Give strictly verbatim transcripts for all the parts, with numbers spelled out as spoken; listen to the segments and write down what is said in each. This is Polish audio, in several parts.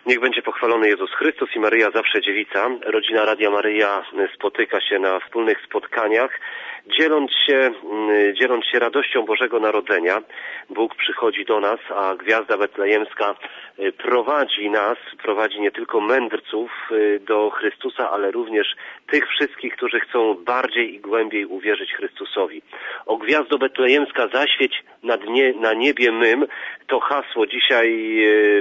Niech będzie pochwalony Jezus Chrystus i Maryja zawsze dziewica. Rodzina Radia Maryja spotyka się na wspólnych spotkaniach, dzieląc się, dzieląc się radością Bożego Narodzenia. Bóg przychodzi do nas, a Gwiazda Betlejemska prowadzi nas, prowadzi nie tylko mędrców do Chrystusa, ale również tych wszystkich, którzy chcą bardziej i głębiej uwierzyć Chrystusowi. O Gwiazdo Betlejemska, zaświeć nad nie, na niebie mym, to hasło dzisiaj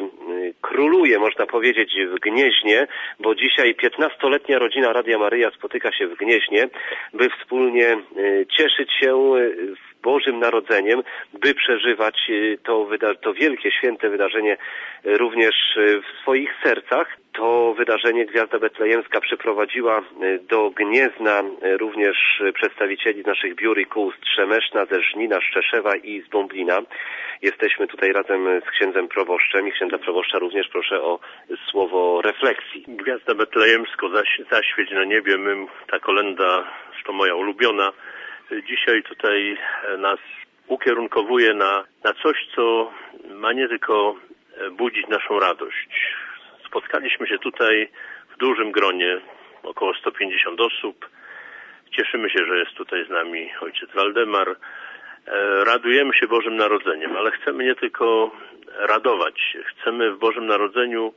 króluje, można powiedzieć, w Gnieźnie, bo dzisiaj piętnastoletnia rodzina Radia Maryja spotyka się w Gnieźnie, by wspólnie cieszyć się Bożym Narodzeniem, by przeżywać to, to wielkie, święte wydarzenie również w swoich sercach. To wydarzenie Gwiazda Betlejemska przyprowadziła do Gniezna również przedstawicieli naszych biur i kół z Trzemeszna, ze Żnina, Szczeszewa i z Bąblina. Jesteśmy tutaj razem z księdzem proboszczem i księdza proboszcza również proszę o słowo refleksji. Gwiazda Betlejemsko, zaś, zaświeć na niebie mym, ta kolenda, zresztą moja ulubiona, dzisiaj tutaj nas ukierunkowuje na, na coś, co ma nie tylko budzić naszą radość. Spotkaliśmy się tutaj w dużym gronie, około sto pięćdziesiąt osób. Cieszymy się, że jest tutaj z nami ojciec Waldemar. Radujemy się Bożym Narodzeniem, ale chcemy nie tylko radować się. Chcemy w Bożym Narodzeniu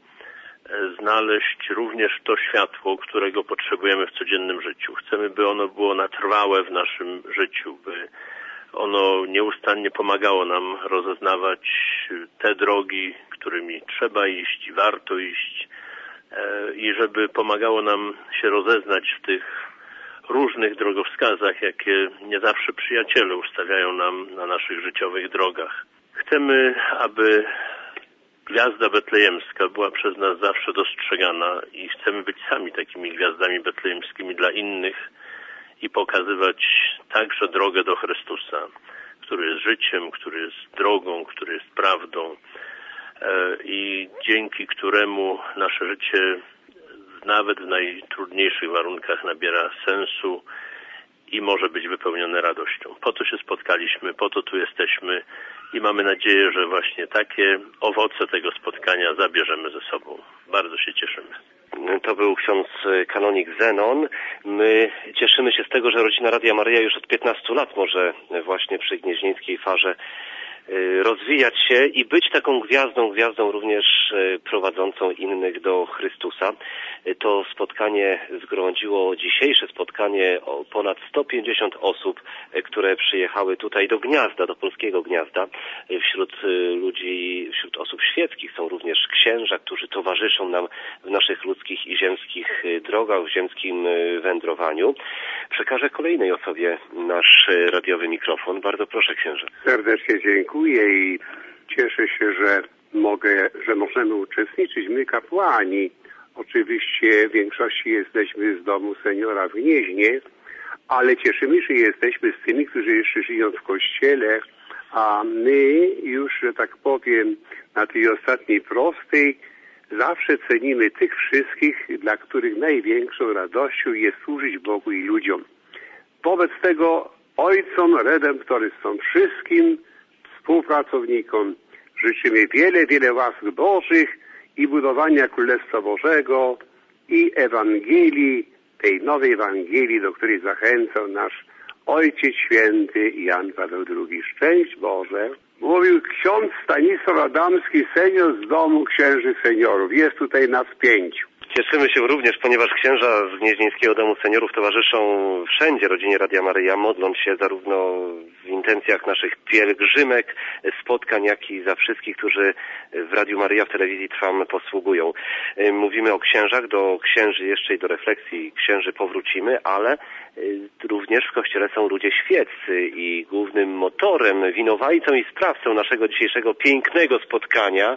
znaleźć również to światło, którego potrzebujemy w codziennym życiu. Chcemy, by ono było na trwałe w naszym życiu, by ono nieustannie pomagało nam rozeznawać te drogi, którymi trzeba iść i warto iść, i żeby pomagało nam się rozeznać w tych różnych drogowskazach, jakie nie zawsze przyjaciele ustawiają nam na naszych życiowych drogach. Chcemy, aby Gwiazda Betlejemska była przez nas zawsze dostrzegana i chcemy być sami takimi gwiazdami betlejemskimi dla innych i pokazywać także drogę do Chrystusa, który jest życiem, który jest drogą, który jest prawdą i dzięki któremu nasze życie nawet w najtrudniejszych warunkach nabiera sensu i może być wypełnione radością. Po to się spotkaliśmy, po to tu jesteśmy i mamy nadzieję, że właśnie takie owoce tego spotkania zabierzemy ze sobą. Bardzo się cieszymy. To był ksiądz kanonik Zenon. My cieszymy się z tego, że rodzina Radia Maryja już od piętnastu lat może właśnie przy gnieźnieńskiej farze rozwijać się i być taką gwiazdą, gwiazdą również prowadzącą innych do Chrystusa. To spotkanie zgromadziło, dzisiejsze spotkanie, o ponad sto pięćdziesiąt osób, które przyjechały tutaj do Gniazda, do polskiego Gniazda. Wśród ludzi, wśród osób świeckich są również księża, którzy towarzyszą nam w naszych ludzkich i ziemskich drogach, w ziemskim wędrowaniu. Przekażę kolejnej osobie nasz radiowy mikrofon. Bardzo proszę, księże. Serdecznie dziękuję i cieszę się, że mogę, że możemy uczestniczyć. My kapłani, oczywiście w większości jesteśmy z domu seniora w Gnieźnie, ale cieszymy się, że jesteśmy z tymi, którzy jeszcze żyją w kościele, a my już, że tak powiem, na tej ostatniej prostej zawsze cenimy tych wszystkich, dla których największą radością jest służyć Bogu i ludziom. Wobec tego ojcom, redemptorystom, wszystkim współpracownikom życzymy wiele, wiele łask Bożych i budowania Królestwa Bożego i Ewangelii, tej nowej Ewangelii, do której zachęcał nasz Ojciec Święty Jan Paweł drugi. Szczęść Boże! Mówił ksiądz Stanisław Adamski, senior z domu księży seniorów. Jest tutaj nas pięciu. Cieszymy się również, ponieważ księża z Gnieźnieńskiego Domu Seniorów towarzyszą wszędzie rodzinie Radia Maryja, modląc się zarówno w intencjach naszych pielgrzymek, spotkań, jak i za wszystkich, którzy w Radiu Maryja, w telewizji Trwam posługują. Mówimy o księżach, do księży jeszcze i do refleksji księży powrócimy, ale również w Kościele są ludzie świeccy i głównym motorem, winowajcą i sprawcą naszego dzisiejszego pięknego spotkania,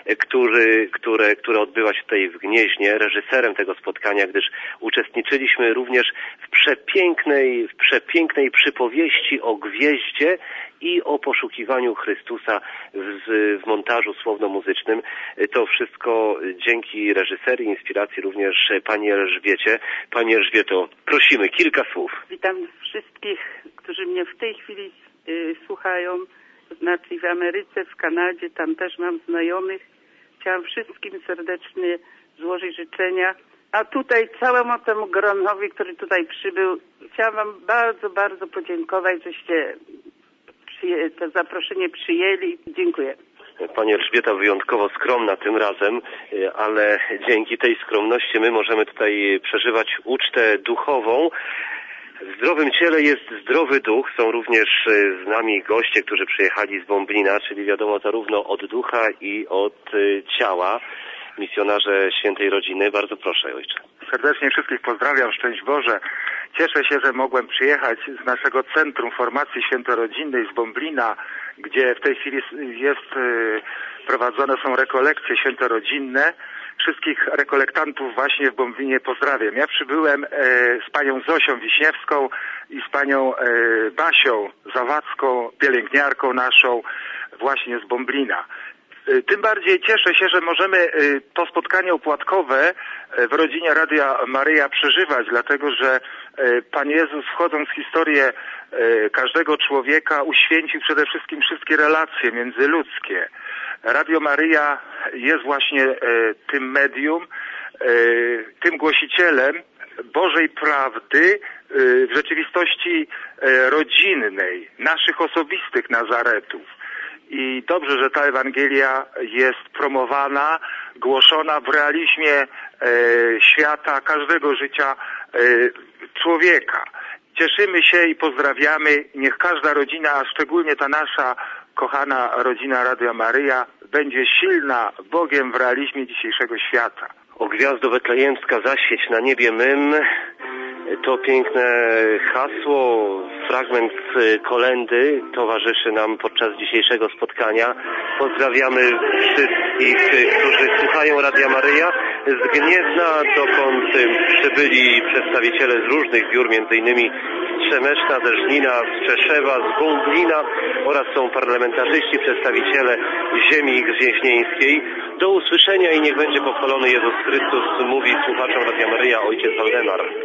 który, które, które odbywa się tutaj w Gnieźnie, reżyserem tego spotkania, gdyż uczestniczyliśmy również w przepięknej, w przepięknej przypowieści o gwieździe i o poszukiwaniu Chrystusa w, w montażu słowno-muzycznym. To wszystko dzięki reżyserii, inspiracji również pani Elżbiecie. Pani Elżbieto, prosimy, kilka słów. Witam wszystkich, którzy mnie w tej chwili y, słuchają, to znaczy w Ameryce, w Kanadzie, tam też mam znajomych. chciałam wszystkim serdecznie złożyć życzenia. A tutaj całemu temu gronowi, który tutaj przybył, chciałam wam bardzo, bardzo podziękować, żeście przyje- to zaproszenie przyjęli. Dziękuję. Pani Elżbieta wyjątkowo skromna tym razem, ale dzięki tej skromności my możemy tutaj przeżywać ucztę duchową. W zdrowym ciele jest zdrowy duch. Są również z nami goście, którzy przyjechali z Bąblina, czyli wiadomo zarówno od ducha i od ciała. Misjonarze Świętej Rodziny. Bardzo proszę, ojcze. Serdecznie wszystkich pozdrawiam, szczęść Boże. Cieszę się, że mogłem przyjechać z naszego Centrum Formacji Świętorodzinnej z Bąblina, gdzie w tej chwili jest prowadzone są rekolekcje świętorodzinne. Wszystkich rekolektantów właśnie w Bąblinie pozdrawiam. Ja przybyłem z panią Zosią Wiśniewską i z panią Basią Zawadzką, pielęgniarką naszą właśnie z Bąblina. Tym bardziej cieszę się, że możemy to spotkanie opłatkowe w rodzinie Radia Maryja przeżywać, dlatego że Pan Jezus, wchodząc w historię każdego człowieka, uświęcił przede wszystkim wszystkie relacje międzyludzkie. Radio Maryja jest właśnie tym medium, tym głosicielem Bożej prawdy w rzeczywistości rodzinnej, naszych osobistych Nazaretów. I dobrze, że ta Ewangelia jest promowana, głoszona w realizmie e, świata, każdego życia e, człowieka. Cieszymy się i pozdrawiamy. Niech każda rodzina, a szczególnie ta nasza kochana rodzina Radia Maryja, będzie silna Bogiem w realizmie dzisiejszego świata. O Gwiazdo Betlejemska, zaświeć na niebie mym. To piękne hasło, fragment kolendy towarzyszy nam podczas dzisiejszego spotkania. Pozdrawiamy wszystkich, którzy słuchają Radia Maryja z Gniezna, dokąd przybyli przedstawiciele z różnych biur, między innymi z Trzemeszna, ze Żnina, z Czeszewa, z Bąblina oraz są parlamentarzyści, przedstawiciele ziemi grzieźnieńskiej. Do usłyszenia i niech będzie pochwalony Jezus Chrystus, mówi słuchaczom Radia Maryja ojciec Waldemar.